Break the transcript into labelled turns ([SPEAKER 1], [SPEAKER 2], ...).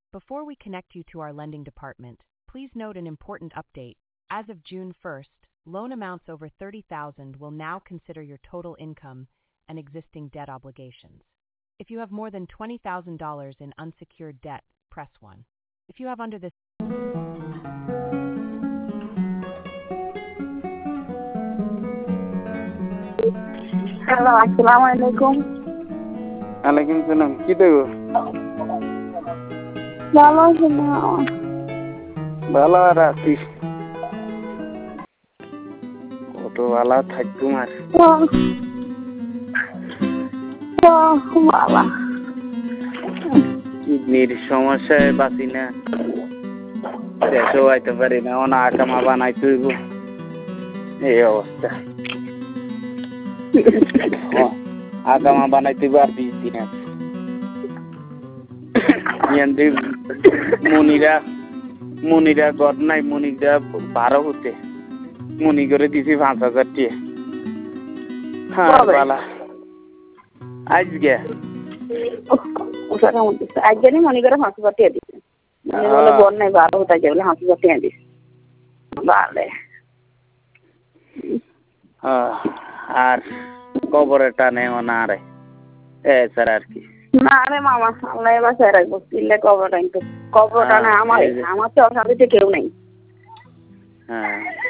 [SPEAKER 1] Before we connect you to our lending department, please note an important update. As of June 1st, loan amounts over $30,000 will now consider your total income and existing debt obligations. If you have more than $20,000 in unsecured debt, press 1. If you have under this
[SPEAKER 2] hello, আসসালামু আলাইকুম।
[SPEAKER 3] ওয়ালাইকুম সালাম। কি দেবো?
[SPEAKER 2] ভালো আছেন না?
[SPEAKER 3] ভালো আর আছি। কত ভালো থাকতুম আর।
[SPEAKER 2] বাবা
[SPEAKER 3] কিডনির সমস্যায় বাঁচি না, দেশেও আইতে পারি না, অনা আকামা বানাইতে হইব, এই অবস্থা। আকামা বানাইতে হইব আর 20 দিন আছে। মনিরা ঘর নাই, মনিরা 12 হতে মনি করে দিছি 5,000 টিয়া। হ্যাঁ বালা আজকে
[SPEAKER 2] আজকে মনে করে 5,000 টাকা দিচ্ছে, বলে ঘর নাই 12 হতে বলে 5,000 টাকা দিচ্ছে। ভালো
[SPEAKER 3] আর কবরের টানে না রে এছাড়া আর কি
[SPEAKER 2] না রে মামা, আল্লাহ বাসায় রাখবো। কিনলে কবর টানতে, কবর টানে আমার তো অশান্তিতে কেউ নেই।
[SPEAKER 3] হ্যাঁ